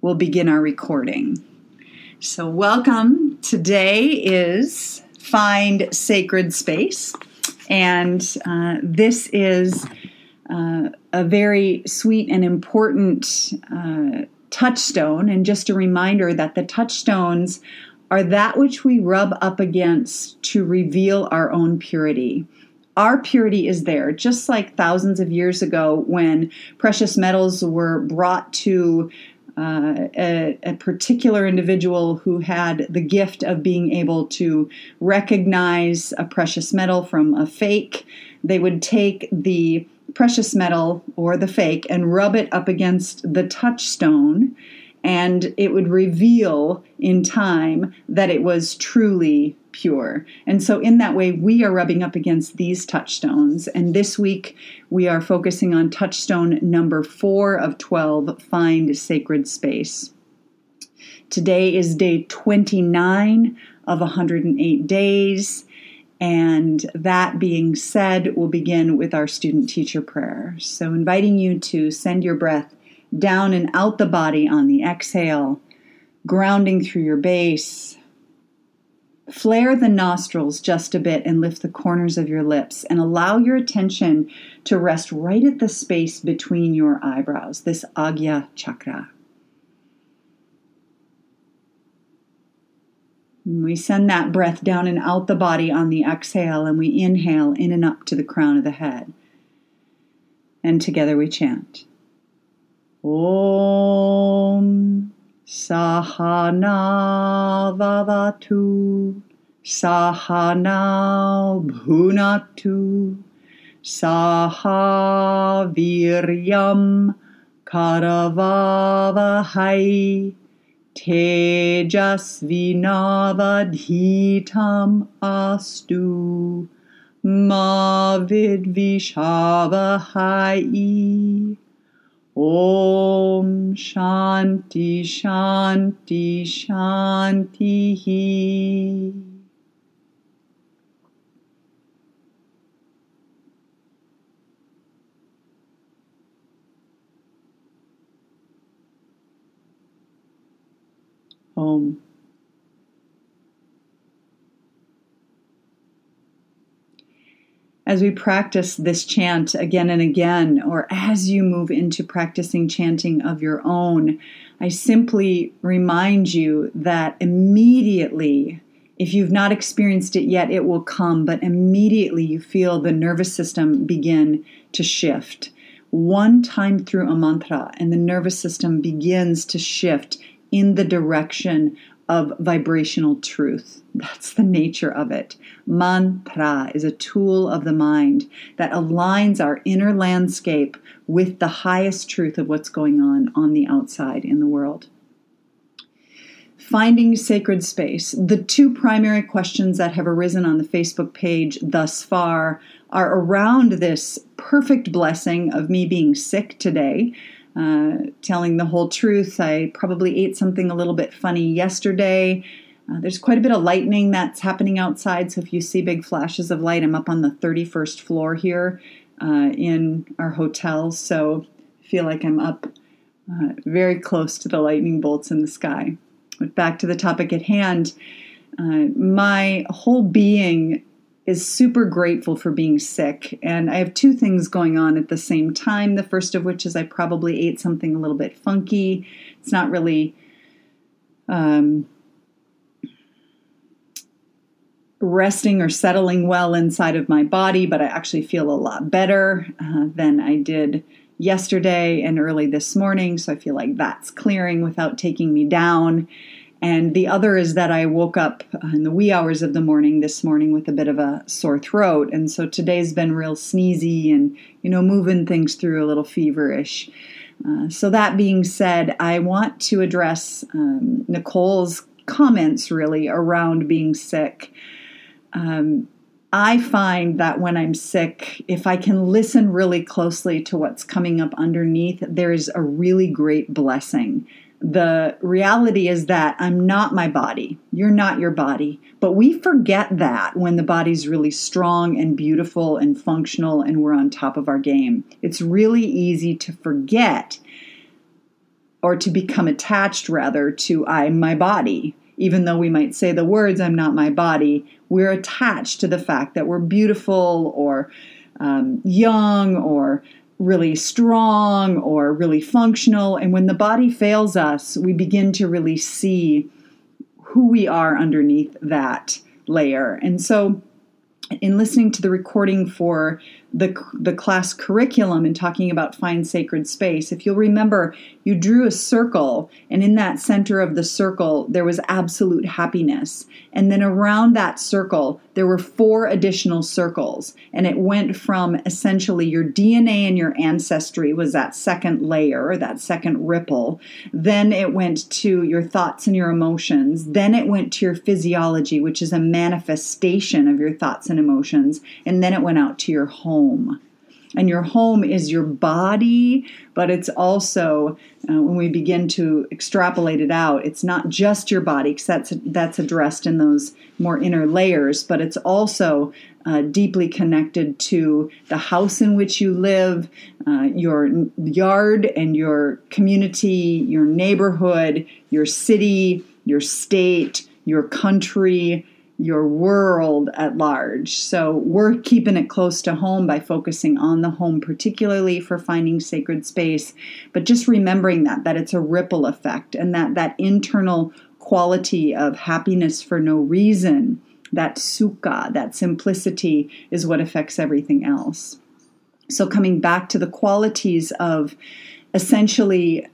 we'll begin our recording. So welcome. Today is Find Sacred Space, and this is a very sweet and important touchstone, and just a reminder that the touchstones are that which we rub up against to reveal our own purity. Our purity is there, just like thousands of years ago when precious metals were brought to a particular individual who had the gift of being able to recognize a precious metal from a fake. They would take the precious metal or the fake and rub it up against the touchstone, and it would reveal in time that it was truly pure. And so in that way, we are rubbing up against these touchstones. And this week, we are focusing on touchstone number 4 of 12, Find Sacred Space. Today is day 29 of 108 days. And that being said, we'll begin with our student teacher prayer. So inviting you to send your breath down and out the body on the exhale, grounding through your base. Flare the nostrils just a bit and lift the corners of your lips, and allow your attention to rest right at the space between your eyebrows, this Agya chakra. We send that breath down and out the body on the exhale, and we inhale in and up to the crown of the head. And together we chant. Om Sahana Vavatu Sahana Bhunatu Saha Viryam Karavavahai Tejasvinavadhitam Astu Ma Vidvishavahai. Om Shanti Shanti Shanti. Om. As we practice this chant again and again, or as you move into practicing chanting of your own, I simply remind you that immediately, if you've not experienced it yet, it will come, but immediately you feel the nervous system begin to shift. One time through a mantra, and the nervous system begins to shift in the direction of vibrational truth. That's the nature of it. Mantra is a tool of the mind that aligns our inner landscape with the highest truth of what's going on the outside in the world. Finding sacred space. The 2 primary questions that have arisen on the Facebook page thus far are around this perfect blessing of me being sick today. Telling the whole truth, I probably ate something a little bit funny yesterday. There's quite a bit of lightning that's happening outside, so if you see big flashes of light, I'm up on the 31st floor here in our hotel, so I feel like I'm up very close to the lightning bolts in the sky. But back to the topic at hand, my whole being is super grateful for being sick. And I have 2 things going on at the same time. The first of which is I probably ate something a little bit funky. It's not really resting or settling well inside of my body, but I actually feel a lot better than I did yesterday and early this morning. So I feel like that's clearing without taking me down. And the other is that I woke up in the wee hours of the morning this morning with a bit of a sore throat. And so today's been real sneezy and, moving things through a little feverish. So that being said, I want to address Nicole's comments really around being sick. I find that when I'm sick, if I can listen really closely to what's coming up underneath, there is a really great blessing. The reality is that I'm not my body. You're not your body. But we forget that when the body's really strong and beautiful and functional and we're on top of our game. It's really easy to forget or to become attached rather to I'm my body. Even though we might say the words, I'm not my body, we're attached to the fact that we're beautiful or young or really strong or really functional. And when the body fails us, we begin to really see who we are underneath that layer. And so in listening to the recording for the class curriculum and talking about Find Sacred Space, if you'll remember, you drew a circle, and in that center of the circle, there was absolute happiness. And then around that circle, there were 4 additional circles, and it went from essentially your DNA and your ancestry was that second layer, that second ripple. Then it went to your thoughts and your emotions. Then it went to your physiology, which is a manifestation of your thoughts and emotions. And then it went out to your home. And your home is your body, but it's also, when we begin to extrapolate it out, it's not just your body, because that's addressed in those more inner layers, but it's also deeply connected to the house in which you live, your yard and your community, your neighborhood, your city, your state, your country, your world at large. So we're keeping it close to home by focusing on the home, particularly for finding sacred space, but just remembering that it's a ripple effect, and that internal quality of happiness for no reason, that sukha, that simplicity, is what affects everything else. So coming back to the qualities of essentially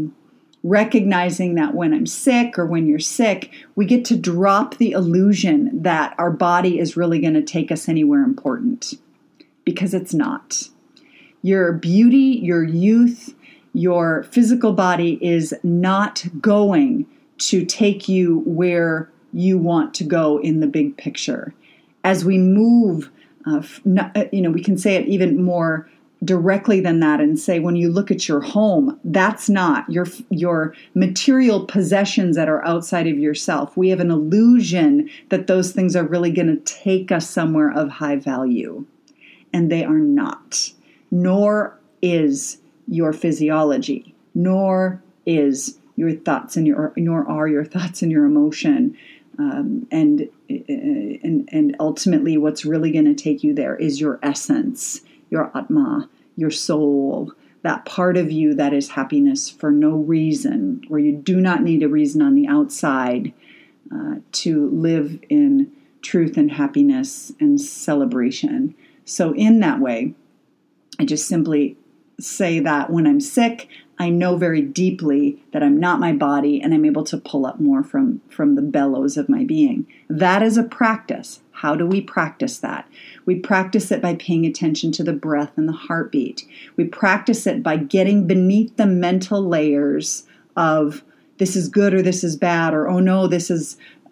recognizing that when I'm sick or when you're sick, we get to drop the illusion that our body is really going to take us anywhere important, because it's not. Your beauty, your youth, your physical body is not going to take you where you want to go in the big picture. As we move, we can say it even more directly than that and say, when you look at your home, that's not your material possessions that are outside of yourself. We have an illusion that those things are really going to take us somewhere of high value, and they are not. Nor is your physiology, nor is your thoughts and nor are your thoughts and your emotion. And ultimately, what's really going to take you there is your essence, your Atma, your soul, that part of you that is happiness for no reason, where you do not need a reason on the outside to live in truth and happiness and celebration. So in that way, I just simply say that when I'm sick, I know very deeply that I'm not my body, and I'm able to pull up more from the bellows of my being. That is a practice. How do we practice that? We practice it by paying attention to the breath and the heartbeat. We practice it by getting beneath the mental layers of this is good or this is bad, or oh no, this is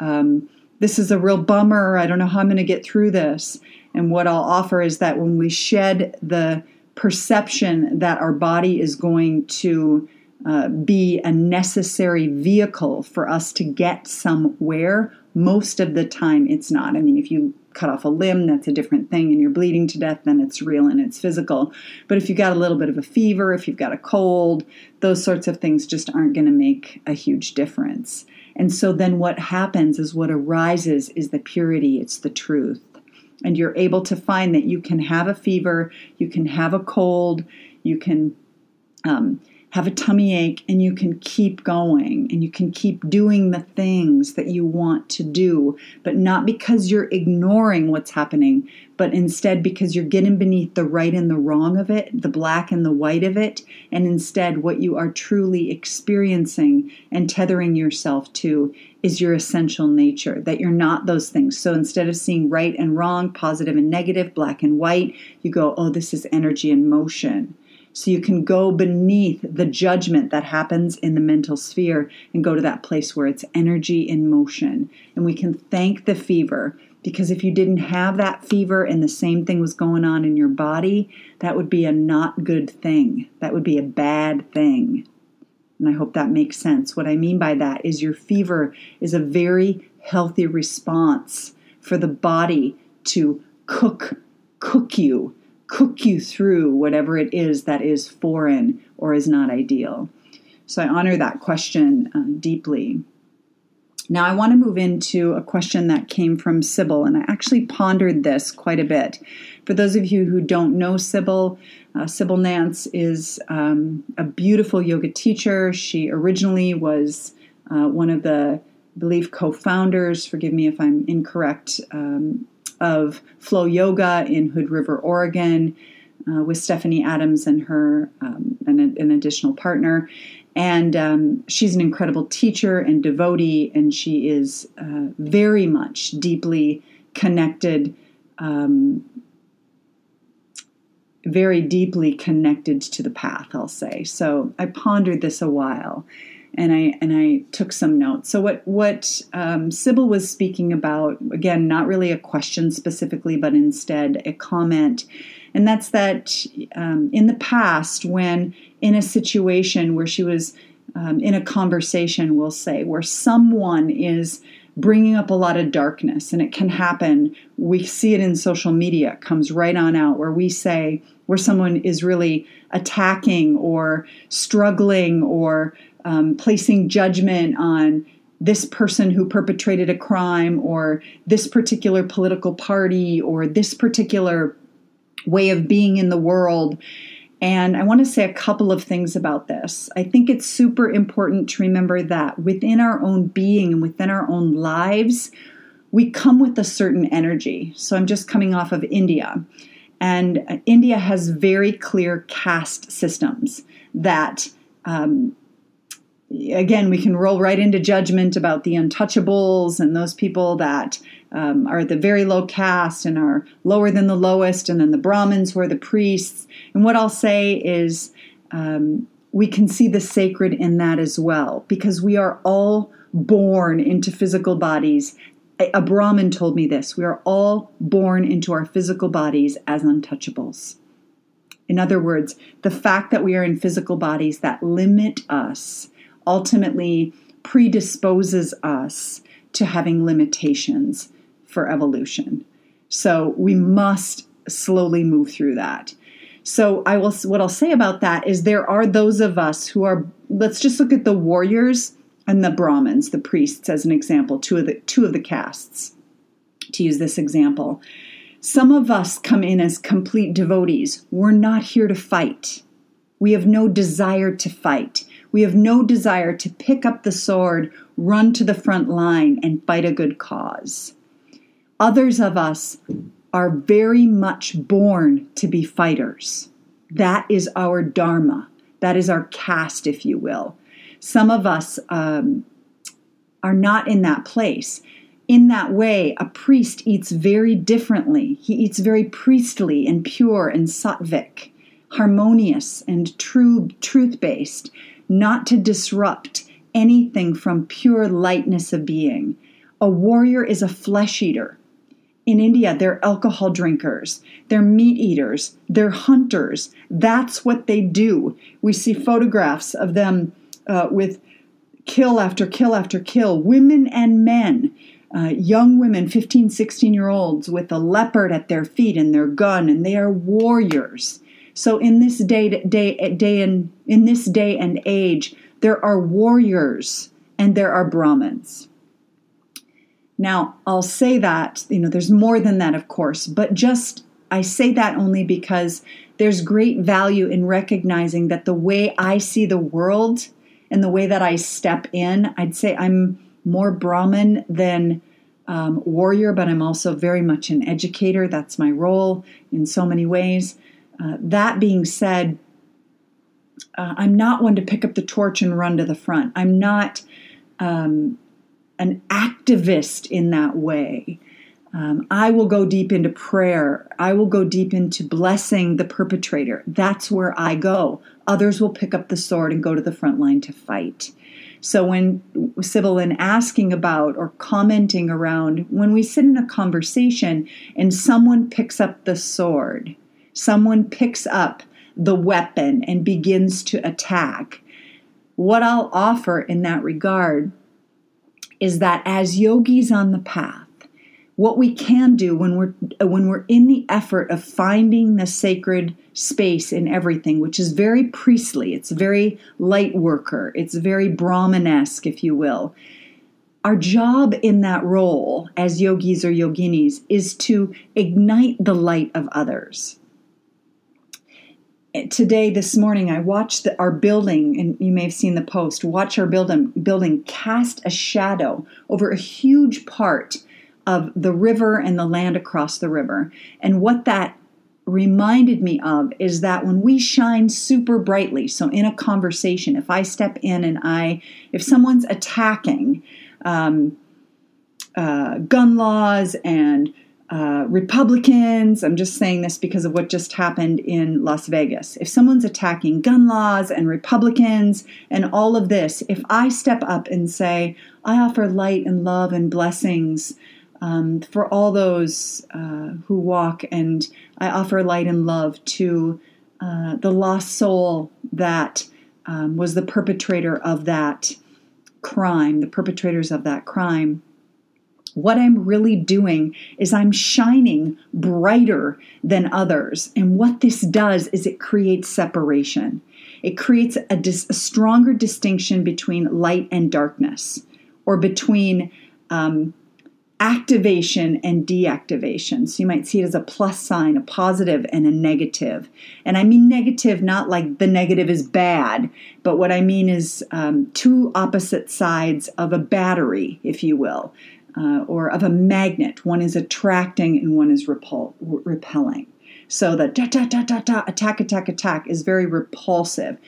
a real bummer. I don't know how I'm going to get through this. And what I'll offer is that when we shed the perception that our body is going to be a necessary vehicle for us to get somewhere, most of the time it's not. I mean, if you cut off a limb, that's a different thing, and you're bleeding to death, then it's real and it's physical. But if you've got a little bit of a fever, if you've got a cold, those sorts of things just aren't going to make a huge difference. And so then what happens is what arises is the purity, it's the truth. And you're able to find that you can have a fever, you can have a cold, you can have a tummy ache, and you can keep going, and you can keep doing the things that you want to do, but not because you're ignoring what's happening, but instead because you're getting beneath the right and the wrong of it, the black and the white of it, and instead what you are truly experiencing and tethering yourself to is your essential nature, that you're not those things. So instead of seeing right and wrong, positive and negative, black and white, you go, oh, this is energy in motion. So you can go beneath the judgment that happens in the mental sphere and go to that place where it's energy in motion. And we can thank the fever, because if you didn't have that fever and the same thing was going on in your body, that would be a not good thing. That would be a bad thing. And I hope that makes sense. What I mean by that is your fever is a very healthy response for the body to cook you through whatever it is that is foreign or is not ideal. So I honor that question deeply. Now I want to move into a question that came from Sybil, and I actually pondered this quite a bit. For those of you who don't know Sybil, Sybil Nance is a beautiful yoga teacher. She originally was one of the, I believe, co-founders, forgive me if I'm incorrect, of Flow Yoga in Hood River, Oregon, with Stephanie Adams and her an additional partner. And she's an incredible teacher and devotee, and she is very much deeply connected, very deeply connected to the path, I'll say. So I pondered this a while, and I took some notes. So what Sybil was speaking about, again, not really a question specifically, but instead a comment. And that's that in the past, when in a situation where she was in a conversation, we'll say, where someone is bringing up a lot of darkness, and it can happen. We see it in social media. It comes right on out where we say, where someone is really attacking or struggling or placing judgment on this person who perpetrated a crime or this particular political party or this particular way of being in the world. And I want to say a couple of things about this. I think it's super important to remember that within our own being and within our own lives, we come with a certain energy. So I'm just coming off of India. And India has very clear caste systems that, again, we can roll right into judgment about the untouchables and those people that are at the very low caste and are lower than the lowest, and then the Brahmins who are the priests. And what I'll say is we can see the sacred in that as well, because we are all born into physical bodies. A Brahmin told me this: we are all born into our physical bodies as untouchables. In other words, the fact that we are in physical bodies that limit us ultimately predisposes us to having limitations for evolution. So we must slowly move through that. So what I'll say about that is there are those of us who are, let's just look at the warriors and the Brahmins, the priests, as an example, two of the castes, to use this example. Some of us come in as complete devotees. We're not here to fight. We have no desire to fight. We have no desire to pick up the sword, run to the front line, and fight a good cause. Others of us are very much born to be fighters. That is our dharma. That is our caste, if you will. Some of us are not in that place. In that way, a priest eats very differently. He eats very priestly and pure and sattvic, harmonious and truth-based, not to disrupt anything from pure lightness of being. A warrior is a flesh eater. In India, they're alcohol drinkers, they're meat eaters, they're hunters. That's what they do. We see photographs of them with kill after kill after kill, women and men, young women, 15, 16-year-olds with a leopard at their feet and their gun, and they are warriors. So in this day and age, there are warriors and there are Brahmins. Now, I'll say that, there's more than that, of course, but I say that only because there's great value in recognizing that the way I see the world and the way that I step in, I'd say I'm more Brahmin than warrior, but I'm also very much an educator. That's my role in so many ways. That being said, I'm not one to pick up the torch and run to the front. I'm not an activist in that way. I will go deep into prayer. I will go deep into blessing the perpetrator. That's where I go. Others will pick up the sword and go to the front line to fight. So when Sybil, in asking about or commenting around, when we sit in a conversation and someone picks up the sword, someone picks up the weapon and begins to attack, what I'll offer in that regard is that as yogis on the path, what we can do when we're in the effort of finding the sacred space in everything, which is very priestly, it's very light worker, it's very Brahmanesque, if you will. Our job in that role as yogis or yoginis is to ignite the light of others. Today, this morning, I watched our building, and you may have seen the post, watch our building cast a shadow over a huge part of the river and the land across the river. And what that reminded me of is that when we shine super brightly, so in a conversation, if I step in and if someone's attacking gun laws and Republicans, I'm just saying this because of what just happened in Las Vegas. If someone's attacking gun laws and Republicans and all of this, if I step up and say, I offer light and love and blessings for all those who walk, and I offer light and love to the lost soul that was the perpetrator of that crime, the perpetrators of that crime. What I'm really doing is I'm shining brighter than others. And what this does is it creates separation. It creates a stronger distinction between light and darkness, or between activation and deactivation. So you might see it as a plus sign, a positive and a negative. And I mean negative, not like the negative is bad, but what I mean is two opposite sides of a battery, if you will. Or of a magnet. One is attracting and one is repelling. So the attack is very repulsive.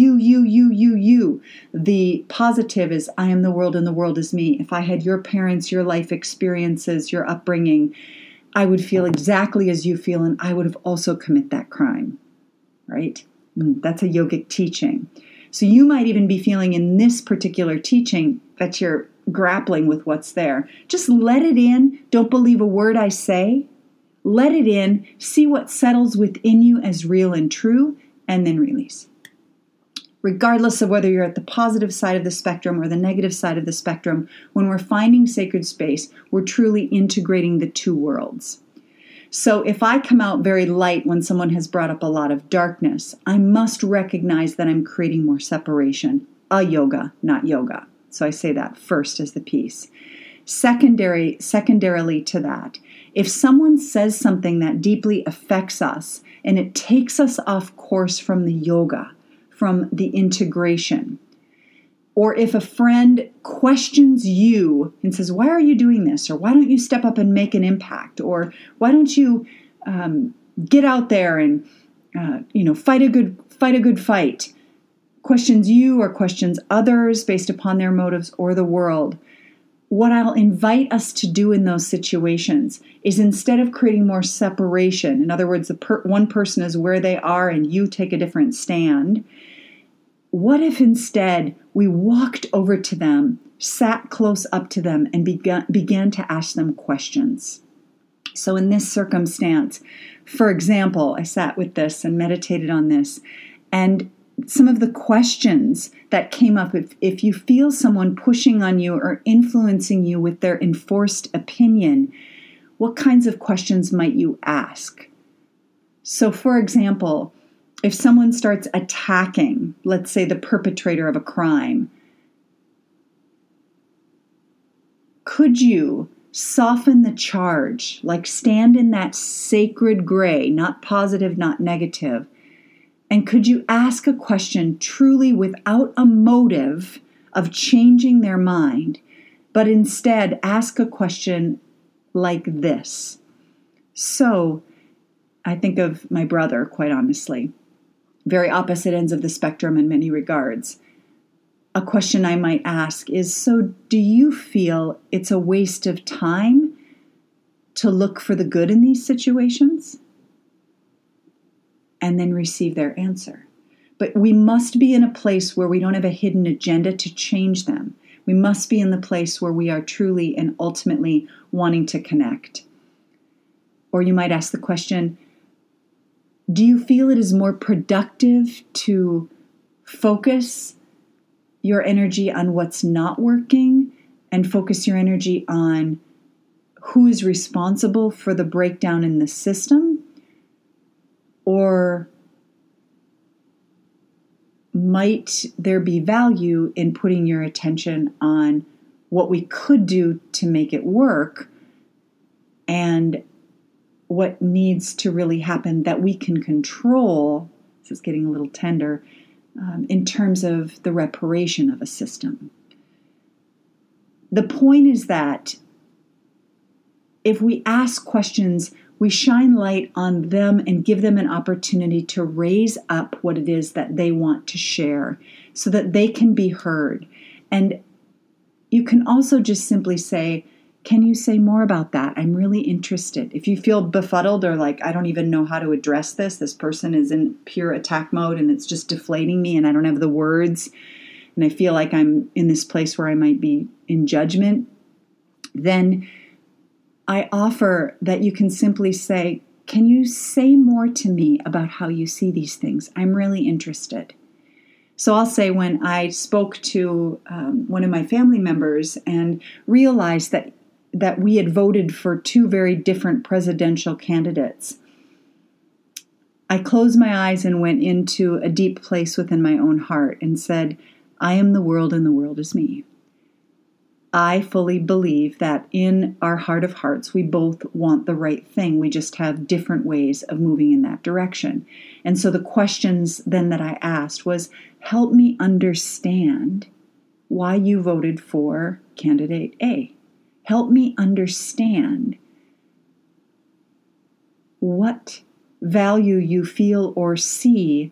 You. The positive is I am the world and the world is me. If I had your parents, your life experiences, your upbringing, I would feel exactly as you feel, and I would have also commit that crime. Right? That's a yogic teaching. So you might even be feeling in this particular teaching that you're grappling with what's there. Just let it in. Don't believe a word I say. Let it in. See what settles within you as real and true, and then release. Regardless of whether you're at the positive side of the spectrum or the negative side of the spectrum, when we're finding sacred space, we're truly integrating the two worlds. So if I come out very light when someone has brought up a lot of darkness, I must recognize that I'm creating more separation. Yoga, not yoga. So I say that first as the piece. Secondarily to that, if someone says something that deeply affects us and it takes us off course from the yoga, from the integration, or if a friend questions you and says, why are you doing this? Or why don't you step up and make an impact? Or why don't you get out there and fight a good fight? Questions you or questions others based upon their motives or the world. What I'll invite us to do in those situations is, instead of creating more separation, in other words, one person is where they are and you take a different stand, what if instead we walked over to them, sat close up to them, and began to ask them questions? So in this circumstance, for example, I sat with this and meditated on this, and some of the questions that came up, if you feel someone pushing on you or influencing you with their enforced opinion, what kinds of questions might you ask? So, for example, if someone starts attacking, let's say the perpetrator of a crime, could you soften the charge, like stand in that sacred gray, not positive, not negative? And could you ask a question truly without a motive of changing their mind, but instead ask a question like this? So I think of my brother, quite honestly, very opposite ends of the spectrum in many regards. A question I might ask is, so do you feel it's a waste of time to look for the good in these situations? And then receive their answer. But we must be in a place where we don't have a hidden agenda to change them. We must be in the place where we are truly and ultimately wanting to connect. Or you might ask the question, do you feel it is more productive to focus your energy on what's not working and focus your energy on who is responsible for the breakdown in the system, or might there be value in putting your attention on what we could do to make it work and what needs to really happen that we can control? This is getting a little tender, in terms of the reparation of a system. The point is that if we ask questions, we shine light on them and give them an opportunity to raise up what it is that they want to share so that they can be heard. And you can also just simply say, can you say more about that? I'm really interested. If you feel befuddled or like, I don't even know how to address this, this person is in pure attack mode and it's just deflating me and I don't have the words, and I feel like I'm in this place where I might be in judgment, then I offer that you can simply say, can you say more to me about how you see these things? I'm really interested. So I'll say, when I spoke to one of my family members and realized that we had voted for two very different presidential candidates, I closed my eyes and went into a deep place within my own heart and said, I am the world and the world is me. I fully believe that in our heart of hearts, we both want the right thing. We just have different ways of moving in that direction. And so the questions then that I asked was, help me understand why you voted for candidate A. Help me understand what value you feel or see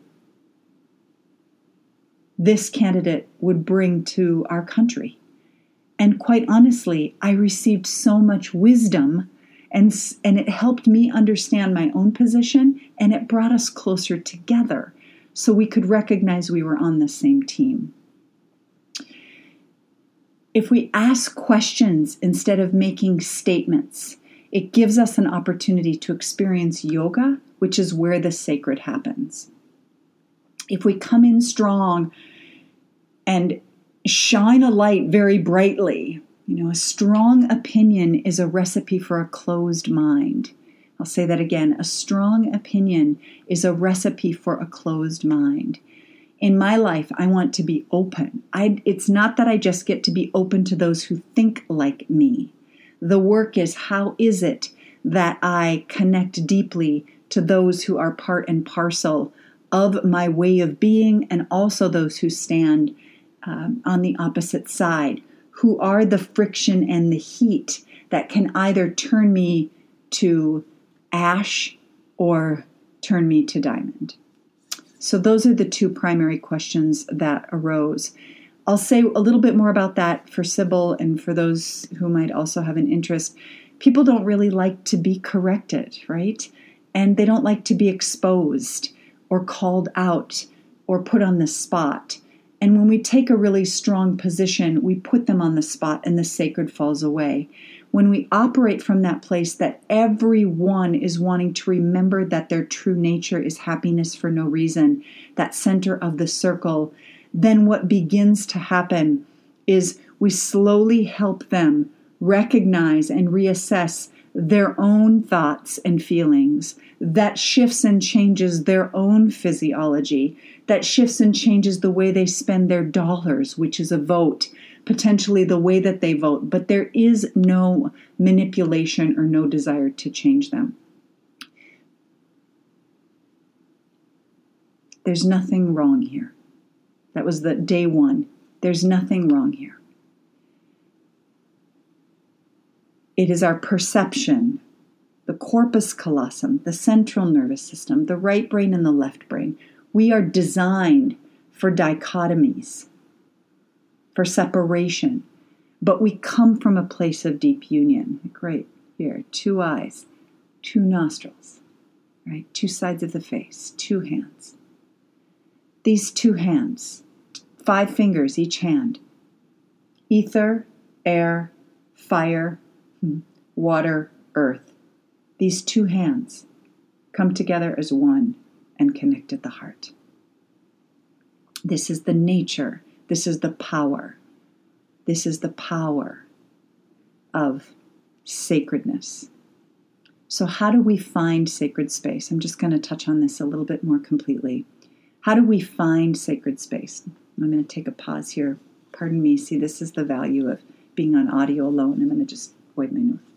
this candidate would bring to our country. And quite honestly, I received so much wisdom, and it helped me understand my own position, and it brought us closer together so we could recognize we were on the same team. If we ask questions instead of making statements, it gives us an opportunity to experience yoga, which is where the sacred happens. If we come in strong and shine a light very brightly, a strong opinion is a recipe for a closed mind. I'll say that again. A strong opinion is a recipe for a closed mind. In my life, I want to be open. It's not that I just get to be open to those who think like me. The work is, how is it that I connect deeply to those who are part and parcel of my way of being, and also those who stand on the opposite side, who are the friction and the heat that can either turn me to ash or turn me to diamond. So those are the two primary questions that arose. I'll say a little bit more about that for Sybil and for those who might also have an interest. People don't really like to be corrected, right? And they don't like to be exposed or called out or put on the spot. And when we take a really strong position, we put them on the spot and the sacred falls away. When we operate from that place that everyone is wanting to remember that their true nature is happiness for no reason, that center of the circle, then what begins to happen is we slowly help them recognize and reassess their own thoughts and feelings. That shifts and changes their own physiology. That shifts and changes the way they spend their dollars, which is a vote, potentially the way that they vote. But there is no manipulation or no desire to change them. There's nothing wrong here. That was the day one. There's nothing wrong here. It is our perception, the corpus callosum, the central nervous system, the right brain and the left brain. We are designed for dichotomies, for separation, but we come from a place of deep union. Right here, two eyes, two nostrils, right? Two sides of the face, two hands. These two hands, 5 fingers each hand, ether, air, fire, water, earth. These two hands come together as one and connect at the heart. This is the nature. This is the power. This is the power of sacredness. So how do we find sacred space? I'm just going to touch on this a little bit more completely. How do we find sacred space? I'm going to take a pause here. Pardon me. See, this is the value of being on audio alone. I'm going to just avoid my nose.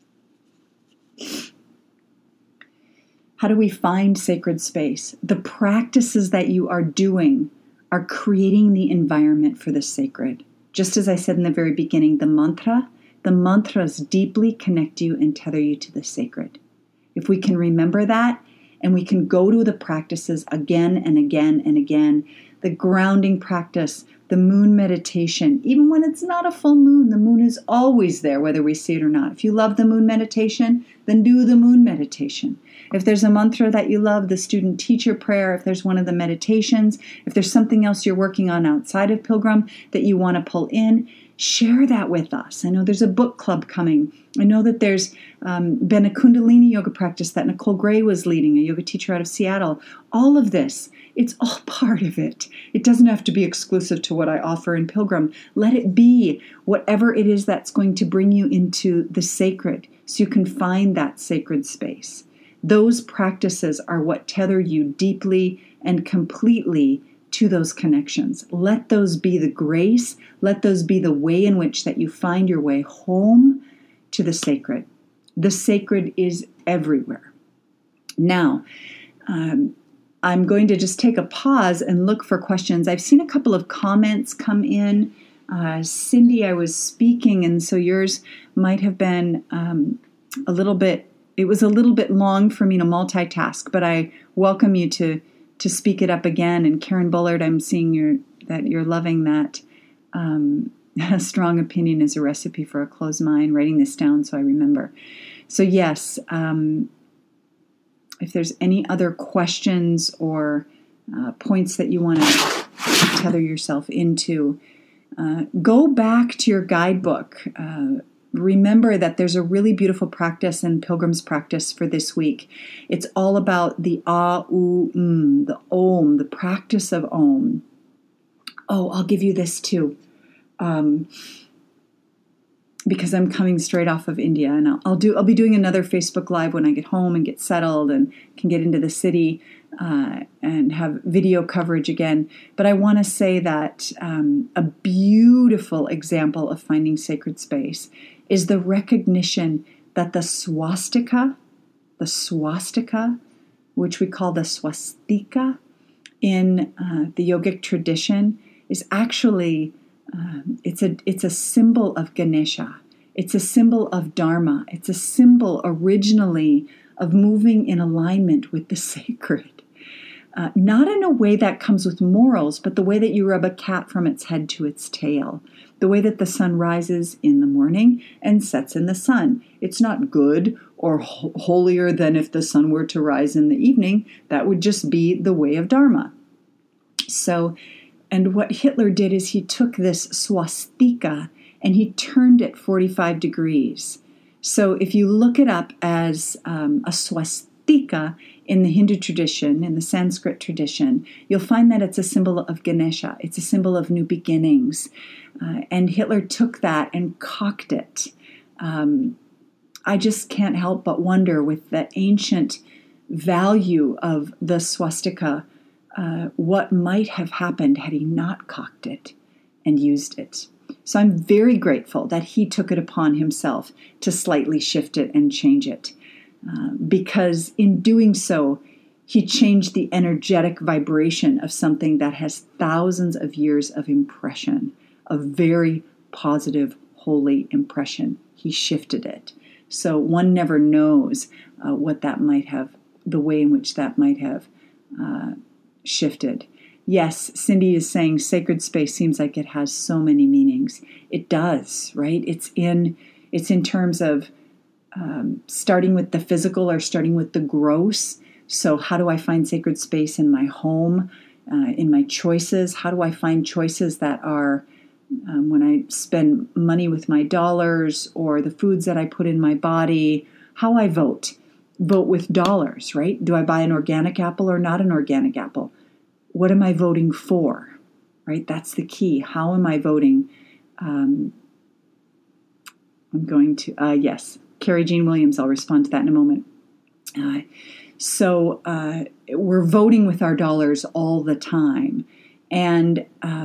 How do we find sacred space? The practices that you are doing are creating the environment for the sacred. Just as I said in the very beginning, the mantras deeply connect you and tether you to the sacred. If we can remember that, and we can go to the practices again and again and again, the grounding practice, the moon meditation, even when it's not a full moon, the moon is always there, whether we see it or not. If you love the moon meditation, then do the moon meditation. If there's a mantra that you love, the student teacher prayer, if there's one of the meditations, if there's something else you're working on outside of Pilgrim that you want to pull in, share that with us. I know there's a book club coming. I know that there's been a Kundalini yoga practice that Nicole Gray was leading, a yoga teacher out of Seattle. All of this, it's all part of it. It doesn't have to be exclusive to what I offer in Pilgrim. Let it be whatever it is that's going to bring you into the sacred so you can find that sacred space. Those practices are what tether you deeply and completely to those connections. Let those be the grace. Let those be the way in which that you find your way home to the sacred. The sacred is everywhere. Now, I'm going to just take a pause and look for questions. I've seen a couple of comments come in. Cindy, I was speaking, and so yours might have been it was a little bit long for me to multitask, but I welcome you to speak it up again. And Karen Bullard, I'm seeing that you're loving that. A strong opinion is a recipe for a closed mind. Writing this down so I remember. So yes, if there's any other questions or points that you want to tether yourself into, go back to your guidebook. Remember that there's a really beautiful practice in Pilgrim's practice for this week. It's all about the the Om, the practice of Om. Oh, I'll give you this too, because I'm coming straight off of India, and I'll be doing another Facebook Live when I get home and get settled and can get into the city and have video coverage again. But I want to say that a beautiful example of finding sacred space is the recognition that the swastika, which we call the swastika in the yogic tradition, is actually it's a symbol of Ganesha. It's a symbol of Dharma. It's a symbol originally of moving in alignment with the sacred. Not in a way that comes with morals, but the way that you rub a cat from its head to its tail. The way that the sun rises in the morning and sets in the sun. It's not good or holier than if the sun were to rise in the evening. That would just be the way of Dharma. So, and what Hitler did is he took this swastika and he turned it 45 degrees. So if you look it up as a swastika in the Hindu tradition, in the Sanskrit tradition, you'll find that it's a symbol of Ganesha. It's a symbol of new beginnings. And Hitler took that and cocked it. I just can't help but wonder, with the ancient value of the swastika, what might have happened had he not cocked it and used it. So I'm very grateful that he took it upon himself to slightly shift it and change it. Because in doing so, he changed the energetic vibration of something that has thousands of years of impression, a very positive, holy impression. He shifted it. So one never knows what that might have, the way in which that might have shifted. Yes, Cindy is saying sacred space seems like it has so many meanings. It does, right? It's in terms of starting with the physical or starting with the gross. So how do I find sacred space in my home, in my choices? How do I find choices that are, when I spend money with my dollars or the foods that I put in my body, how I vote? Vote with dollars, right? Do I buy an organic apple or not an organic apple? What am I voting for, right? That's the key. How am I voting? I'm going to, yes, Carrie Jean Williams. I'll respond to that in a moment. So we're voting with our dollars all the time. And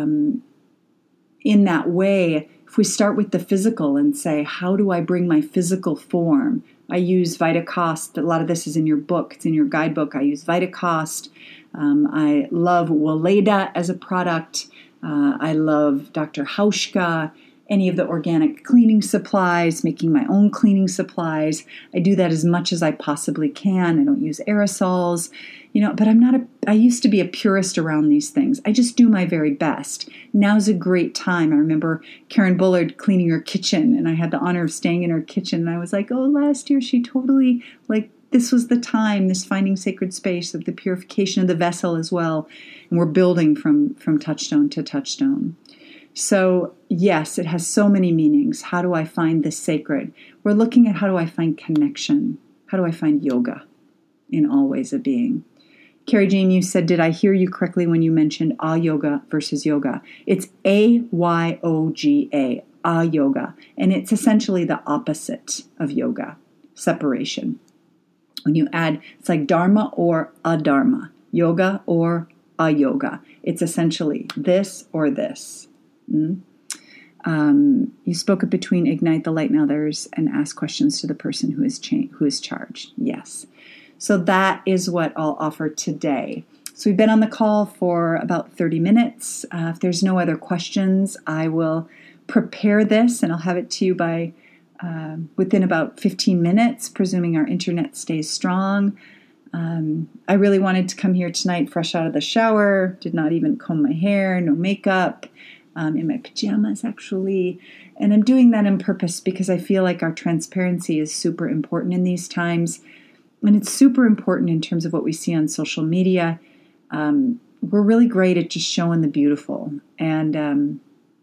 in that way, if we start with the physical and say, how do I bring my physical form? I use VitaCost. A lot of this is in your book. It's in your guidebook. I use VitaCost. I love Weleda as a product. I love Dr. Hauschka, any of the organic cleaning supplies, making my own cleaning supplies. I do that as much as I possibly can. I don't use aerosols, but I used to be a purist around these things. I just do my very best. Now's a great time. I remember Karen Bullard cleaning her kitchen, and I had the honor of staying in her kitchen, and I was like, oh, last year she totally, this was the time, this finding sacred space of the purification of the vessel as well. And we're building from touchstone to touchstone. So yes, it has so many meanings. How do I find the sacred? We're looking at how do I find connection? How do I find yoga in all ways of being? Carrie Jean, you said, did I hear you correctly when you mentioned a-yoga versus yoga? It's A-Y-O-G-A, a-yoga. And it's essentially the opposite of yoga, separation. When you add, it's like dharma or adharma, yoga or a-yoga. It's essentially this or this. You spoke of between ignite the light in others and ask questions to the person who is charged. Yes. So that is what I'll offer today. So we've been on the call for about 30 minutes. If there's no other questions, I will prepare this and I'll have it to you by within about 15 minutes, presuming our internet stays strong. I really wanted to come here tonight fresh out of the shower, did not even comb my hair, no makeup, in my pajamas actually. And I'm doing that on purpose because I feel like our transparency is super important in these times. And it's super important in terms of what we see on social media. We're really great at just showing the beautiful. And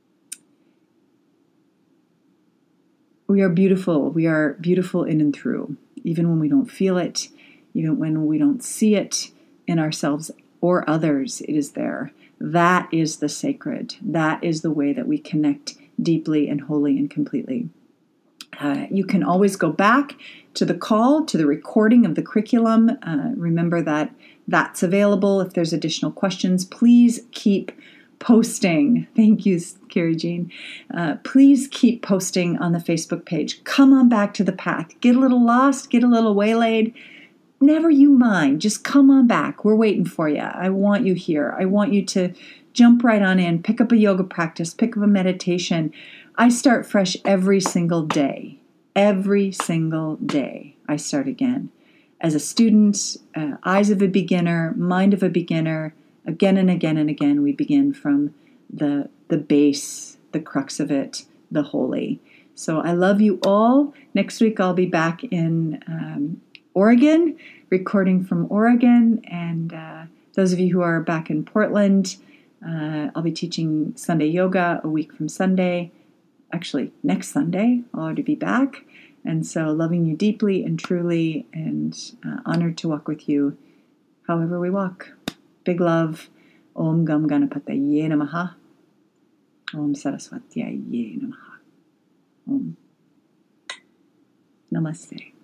we are beautiful. We are beautiful in and through, even when we don't feel it, even when we don't see it in ourselves or others, it is there. That is the sacred. That is the way that we connect deeply and wholly and completely. You can always go back to the call, to the recording of the curriculum. Remember that that's available. If there's additional questions, please keep posting. Thank you, Carrie Jean. Please keep posting on the Facebook page. Come on back to the path. Get a little lost, get a little waylaid. Never you mind. Just come on back. We're waiting for you. I want you here. I want you to jump right on in, pick up a yoga practice, pick up a meditation. I start fresh every single day. Every single day I start again. As a student, eyes of a beginner, mind of a beginner, again and again and again, we begin from the base, the crux of it, the holy. So I love you all. Next week I'll be back in Oregon, recording from Oregon. And those of you who are back in Portland, I'll be teaching Sunday yoga a week from Sunday. Actually, next Sunday, I'll already be back. And so loving you deeply and truly and honored to walk with you however we walk. Big love. Om Gam Ganapataye Namaha. Om Saraswatyaye Namaha. Om. Namaste.